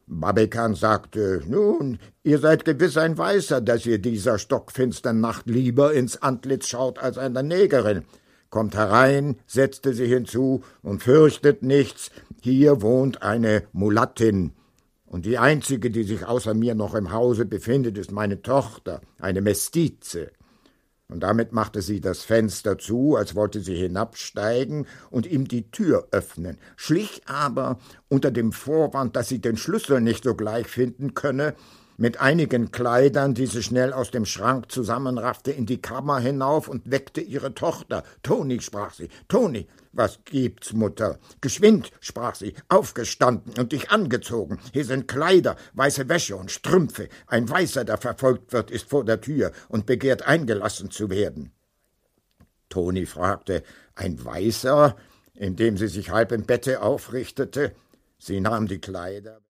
Babekan sagte, »Nun, ihr seid gewiss ein Weißer, dass ihr dieser stockfinstern Nacht lieber ins Antlitz schaut als einer Negerin. Kommt herein«, setzte sie hinzu, »und fürchtet nichts, hier wohnt eine Mulattin. Und die einzige, die sich außer mir noch im Hause befindet, ist meine Tochter, eine Mestize.« Und damit machte sie das Fenster zu, als wollte sie hinabsteigen und ihm die Tür öffnen, schlich aber unter dem Vorwand, dass sie den Schlüssel nicht sogleich finden könne, mit einigen Kleidern, die sie schnell aus dem Schrank zusammenraffte, in die Kammer hinauf und weckte ihre Tochter. »Toni«, sprach sie, »Toni, was gibt's, Mutter?« »Geschwind«, sprach sie, »aufgestanden und dich angezogen. Hier sind Kleider, weiße Wäsche und Strümpfe. Ein Weißer, der verfolgt wird, ist vor der Tür und begehrt eingelassen zu werden.« Toni fragte, »Ein Weißer?«, indem sie sich halb im Bette aufrichtete. Sie nahm die Kleider.